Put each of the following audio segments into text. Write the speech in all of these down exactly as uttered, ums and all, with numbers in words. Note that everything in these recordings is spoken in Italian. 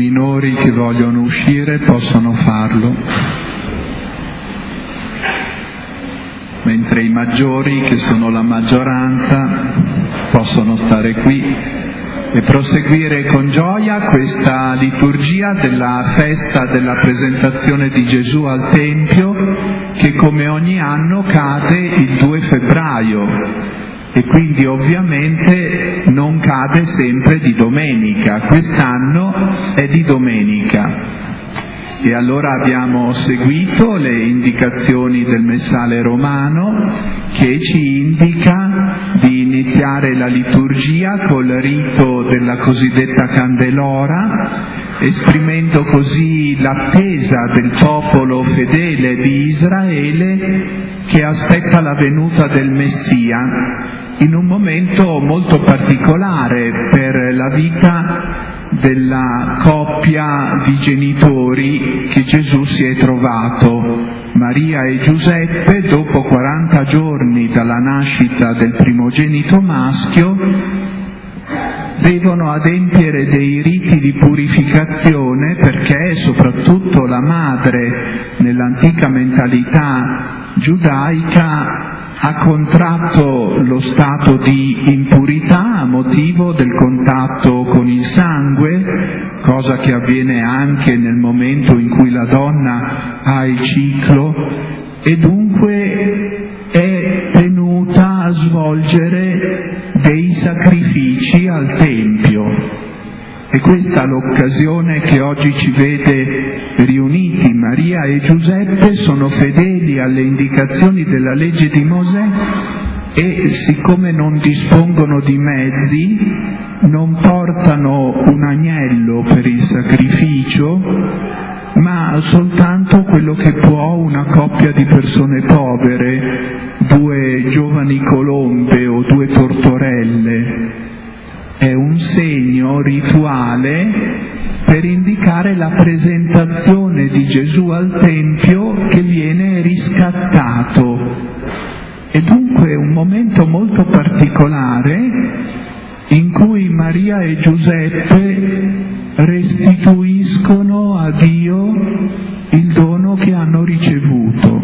minori che vogliono uscire possono farlo, mentre i maggiori, che sono la maggioranza, possono stare qui e proseguire con gioia questa liturgia della festa della presentazione di Gesù al Tempio, che come ogni anno cade il due febbraio e quindi ovviamente non cade sempre di domenica. Quest'anno è di domenica. E allora abbiamo seguito le indicazioni del Messale romano, che ci indica di iniziare la liturgia col rito della cosiddetta candelora, esprimendo così l'attesa del popolo fedele di Israele che aspetta la venuta del Messia in un momento molto particolare per la vita della coppia di genitori che Gesù si è trovato. Maria e Giuseppe, dopo quaranta giorni dalla nascita del primogenito maschio, devono adempiere dei riti di purificazione, perché soprattutto la madre nell'antica mentalità giudaica ha contratto lo stato di impurità a motivo del contatto con il sangue, cosa che avviene anche nel momento in cui la donna ha il ciclo, e dunque è tenuta a svolgere dei sacrifici al Tempio. E questa è l'occasione che oggi ci vede riuniti. Maria e Giuseppe sono fedeli alle indicazioni della legge di Mosè e, siccome non dispongono di mezzi, non portano un agnello per il sacrificio, ma soltanto quello che può una coppia di persone povere, due giovani colombe o due tortorelle. È un segno rituale per indicare la presentazione di Gesù al Tempio che viene riscattato. E dunque è un momento molto particolare in cui Maria e Giuseppe restituiscono a Dio il dono che hanno ricevuto.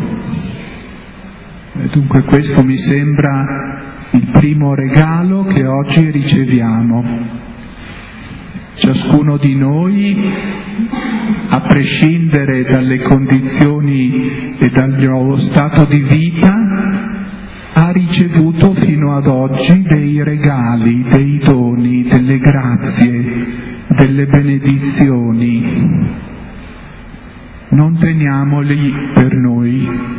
E dunque questo mi sembra il primo regalo che oggi riceviamo. Ciascuno di noi, a prescindere dalle condizioni e dal nuovo stato di vita, ha ricevuto fino ad oggi dei regali, dei doni, delle grazie, delle benedizioni. Non teniamoli per noi.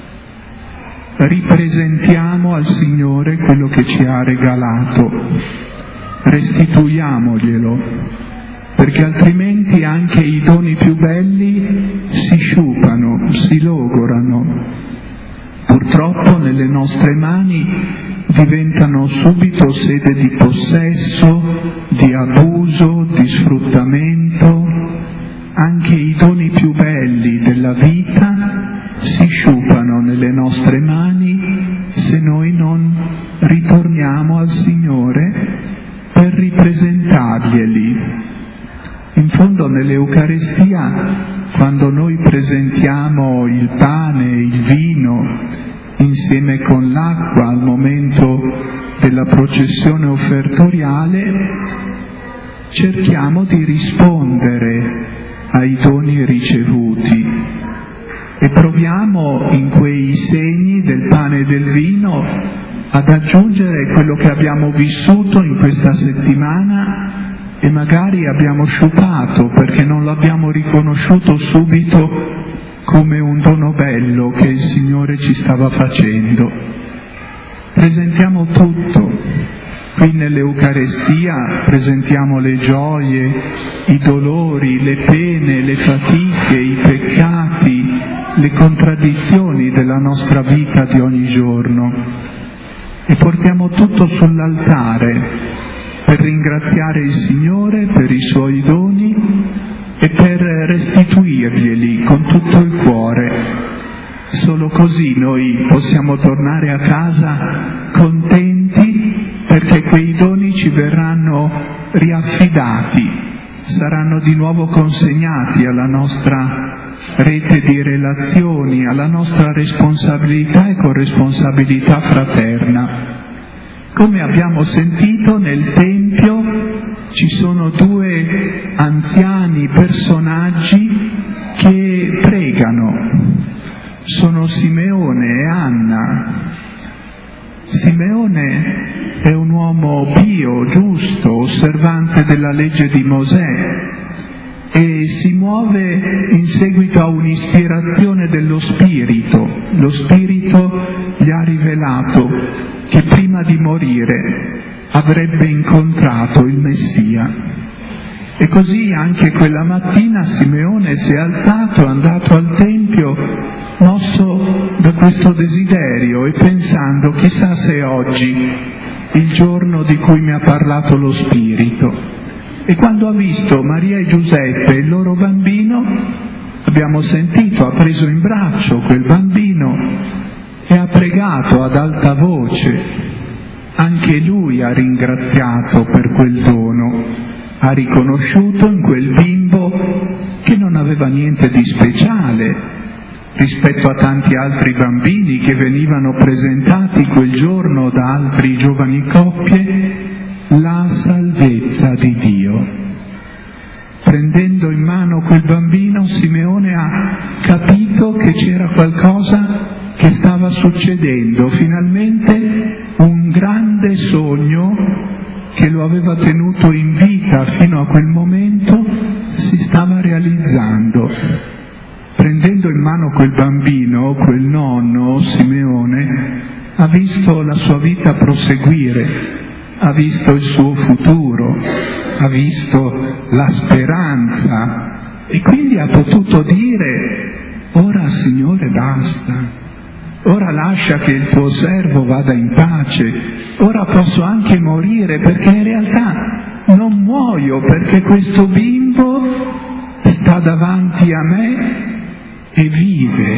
Ripresentiamo al Signore quello che ci ha regalato, restituiamoglielo, perché altrimenti anche i doni più belli si sciupano, si logorano. Purtroppo nelle nostre mani diventano subito sede di possesso, di abuso, di sfruttamento. Anche i doni più belli della vita si sciupano nelle nostre mani se noi non ritorniamo al Signore per ripresentarglieli. In fondo nell'Eucaristia, quando noi presentiamo il pane e il vino insieme con l'acqua al momento della processione offertoriale, cerchiamo di rispondere ai doni ricevuti. E proviamo in quei segni del pane e del vino ad aggiungere quello che abbiamo vissuto in questa settimana e magari abbiamo sciupato perché non l'abbiamo riconosciuto subito come un dono bello che il Signore ci stava facendo. Presentiamo tutto. Qui nell'Eucarestia presentiamo le gioie, i dolori, le pene, le fatiche, i peccati, le contraddizioni della nostra vita di ogni giorno e portiamo tutto sull'altare per ringraziare il Signore per i Suoi doni e per restituirglieli con tutto il cuore. Solo così noi possiamo tornare a casa contenti perché quei doni ci verranno riaffidati saranno di nuovo consegnati alla nostra rete di relazioni, alla nostra responsabilità e corresponsabilità fraterna. Come abbiamo sentito, nel Tempio ci sono due anziani personaggi che pregano. Sono Simeone e Anna. Simeone è un uomo pio, giusto, osservante della legge di Mosè e si muove in seguito a un'ispirazione dello Spirito. Lo Spirito gli ha rivelato che prima di morire avrebbe incontrato il Messia. E così anche quella mattina Simeone si è alzato, è andato al Tempio, mosso da questo desiderio e pensando: chissà se oggi, il giorno di cui mi ha parlato lo Spirito. E quando ha visto Maria e Giuseppe e il loro bambino, abbiamo sentito, ha preso in braccio quel bambino e ha pregato ad alta voce. Anche lui ha ringraziato per quel dono, ha riconosciuto in quel bimbo che non aveva niente di speciale rispetto a tanti altri bambini che venivano presentati quel giorno da altri giovani coppie, la salvezza di Dio. Prendendo in mano quel bambino, Simeone ha capito che c'era qualcosa che stava succedendo. Finalmente un grande sogno che lo aveva tenuto in vita fino a quel momento si stava realizzando. Prendendo in mano quel bambino, quel nonno, Simeone, ha visto la sua vita proseguire, ha visto il suo futuro, ha visto la speranza e quindi ha potuto dire: ora Signore basta, ora lascia che il tuo servo vada in pace, ora posso anche morire perché in realtà non muoio, perché questo bimbo sta davanti a me e vive.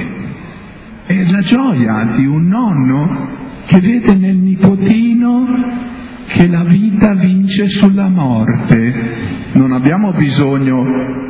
È la gioia di un nonno che vede nel nipotino che la vita vince sulla morte. Non abbiamo bisogno,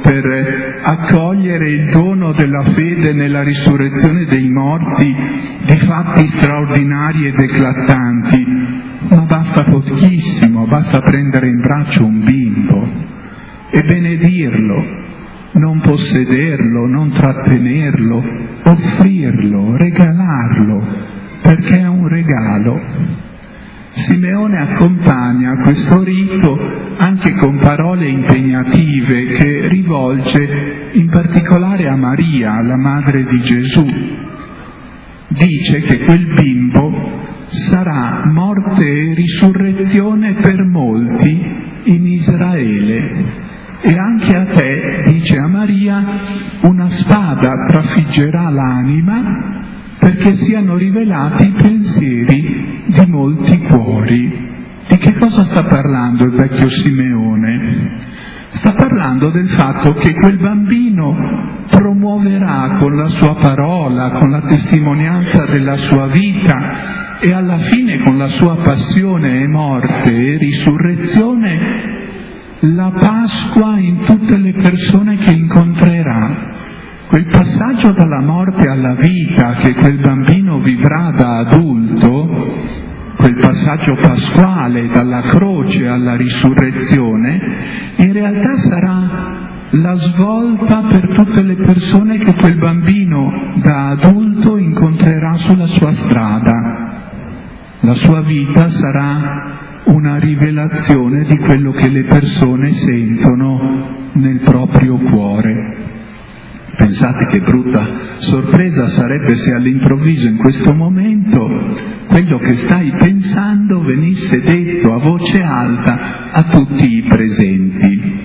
per accogliere il dono della fede nella risurrezione dei morti, di fatti straordinari ed eclatanti, ma basta pochissimo, basta prendere in braccio un bimbo e benedirlo, non possederlo, non trattenerlo, offrirlo, regalarlo, perché è un regalo. Simeone accompagna questo rito anche con parole impegnative che rivolge in particolare a Maria, la madre di Gesù. Dice che quel bimbo sarà morte e risurrezione per molti in Israele. E anche a te, dice a Maria, una spada trafiggerà l'anima perché siano rivelati i pensieri di molti cuori. Di che cosa sta parlando il vecchio Simeone? Sta parlando del fatto che quel bambino promuoverà con la sua parola, con la testimonianza della sua vita e alla fine con la sua passione e morte e risurrezione la Pasqua in tutte le persone che incontrerà. Quel passaggio dalla morte alla vita che quel bambino vivrà da adulto, quel passaggio pasquale dalla croce alla risurrezione, in realtà sarà la svolta per tutte le persone che quel bambino da adulto incontrerà sulla sua strada. La sua vita sarà una rivelazione di quello che le persone sentono nel proprio cuore. Pensate che brutta sorpresa sarebbe se all'improvviso in questo momento quello che stai pensando venisse detto a voce alta a tutti i presenti.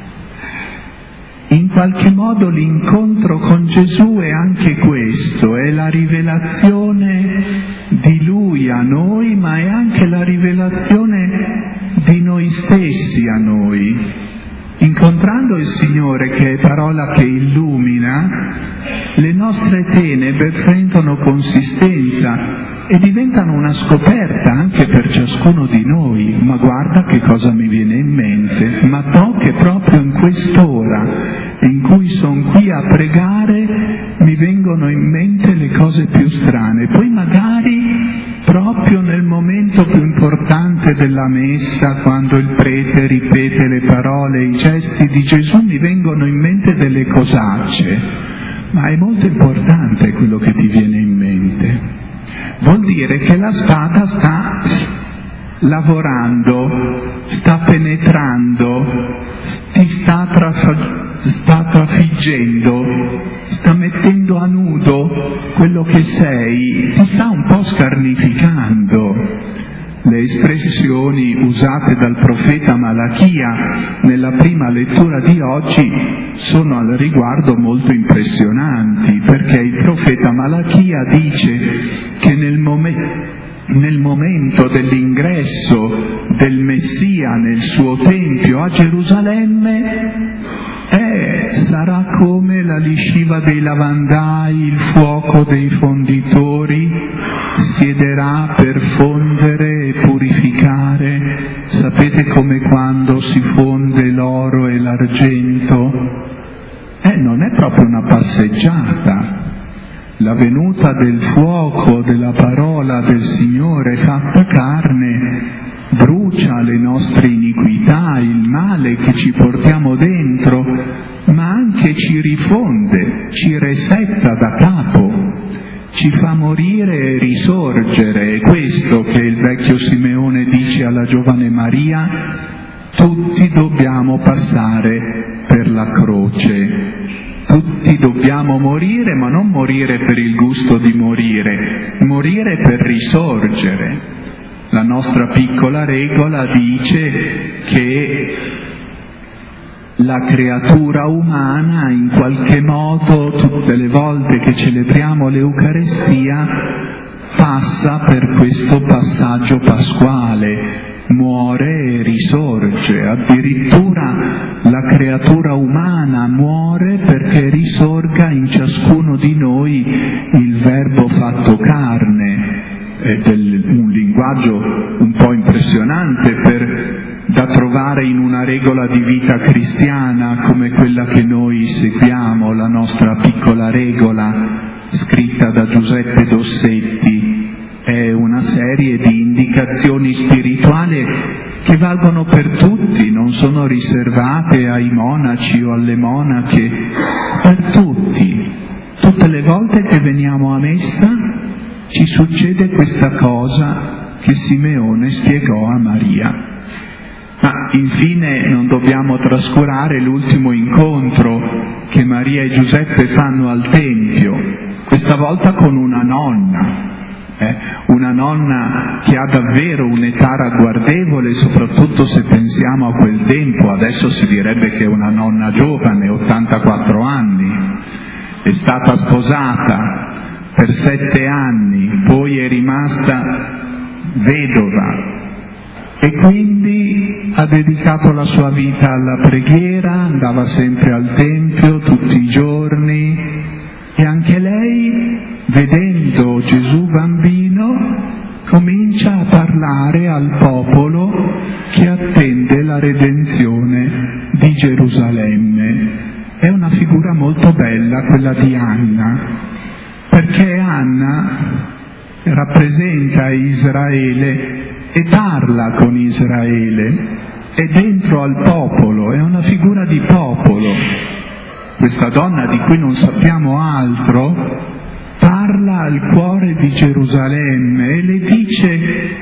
In qualche modo l'incontro con Gesù è anche questo, è la rivelazione di Lui a noi, ma è anche la rivelazione di noi stessi a noi. Incontrando il Signore, che è parola che illumina, le nostre tenebre prendono consistenza e diventano una scoperta anche per ciascuno di noi. Ma guarda che cosa mi viene in mente, ma to che proprio in quest'ora in cui sono qui a pregare mi vengono in mente le cose più strane. Poi magari proprio nel momento più importante della messa, quando il prete ripete le parole, i gesti di Gesù, mi vengono in mente delle cosacce. Ma è molto importante quello che ti viene in mente. Vuol dire che la spada sta lavorando, sta penetrando, ti sta, traf- sta trafiggendo, sta mettendo a nudo quello che sei, ti sta un po' scarnificando. Le espressioni usate dal profeta Malachia nella prima lettura di oggi sono al riguardo molto impressionanti, perché il profeta Malachia dice che nel momento nel momento dell'ingresso del Messia nel suo Tempio a Gerusalemme, eh, sarà come la lisciva dei lavandai, il fuoco dei fonditori, siederà per fondere e purificare. Sapete come quando si fonde l'oro e l'argento? Eh, non è proprio una passeggiata. La venuta del fuoco, della parola del Signore fatta carne, brucia le nostre iniquità, il male che ci portiamo dentro, ma anche ci rifonde, ci resetta da capo, ci fa morire e risorgere. È questo che il vecchio Simeone dice alla giovane Maria: tutti dobbiamo passare per la croce. Tutti dobbiamo morire, ma non morire per il gusto di morire, morire per risorgere. La nostra piccola regola dice che la creatura umana, in qualche modo, tutte le volte che celebriamo l'Eucarestia, passa per questo passaggio pasquale. Muore e risorge, addirittura la creatura umana muore perché risorga in ciascuno di noi il Verbo fatto carne. È del, un linguaggio un po' impressionante per, da trovare in una regola di vita cristiana come quella che noi seguiamo, la nostra piccola regola scritta da Giuseppe Dossetti. È una serie di indicazioni spirituali che valgono per tutti, non sono riservate ai monaci o alle monache, per tutti. Tutte le volte che veniamo a messa ci succede questa cosa che Simeone spiegò a Maria. Ma infine non dobbiamo trascurare l'ultimo incontro che Maria e Giuseppe fanno al Tempio, questa volta con una nonna. Eh, una nonna che ha davvero un'età ragguardevole, soprattutto se pensiamo a quel tempo. Adesso si direbbe che è una nonna giovane, ottantaquattro anni, è stata sposata per sette anni, poi è rimasta vedova e quindi ha dedicato la sua vita alla preghiera, andava sempre al Tempio tutti i giorni e anche lei, vedendo Gesù bambino, comincia a parlare al popolo che attende la redenzione di Gerusalemme. È una figura molto bella quella di Anna, perché Anna rappresenta Israele e parla con Israele, è dentro al popolo, è una figura di popolo. Questa donna di cui non sappiamo altro parla al cuore di Gerusalemme e le dice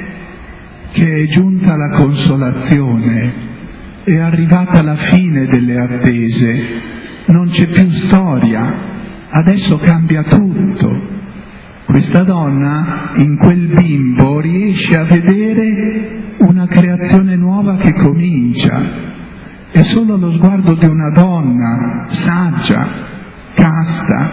che è giunta la consolazione, è arrivata la fine delle attese, non c'è più storia, adesso cambia tutto. Questa donna in quel bimbo riesce a vedere una creazione nuova che comincia. È solo lo sguardo di una donna saggia, casta,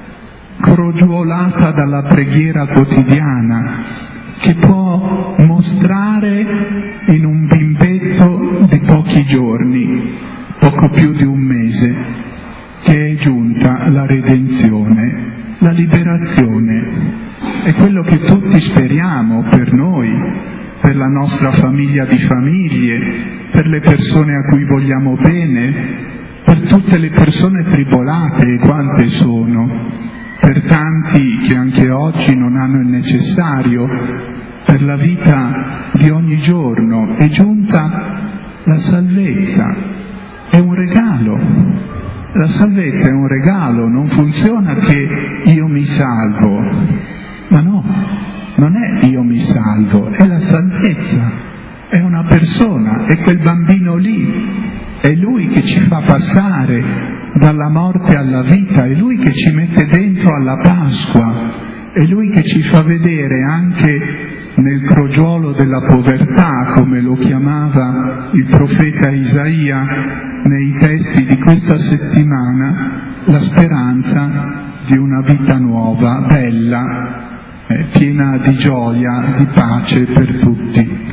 crogiolata dalla preghiera quotidiana, che può mostrare in un bimbetto di pochi giorni, poco poco più di un mese che è giunta la redenzione, la liberazione. È quello che tutti speriamo per noi, per la nostra famiglia di famiglie, per le persone a cui vogliamo bene, per tutte le persone tribolate, e quante sono, per tanti che anche oggi non hanno il necessario, per la vita di ogni giorno. È giunta la salvezza, è un regalo. La salvezza è un regalo, non funziona che io mi salvo, ma no, non è io mi salvo, è la salvezza, è una persona, è quel bambino lì, è Lui che ci fa passare dalla morte alla vita, è Lui che ci mette dentro alla Pasqua, è Lui che ci fa vedere anche nel crogiolo della povertà, come lo chiamava il profeta Isaia nei testi di questa settimana, la speranza di una vita nuova, bella, eh, piena di gioia, di pace per tutti.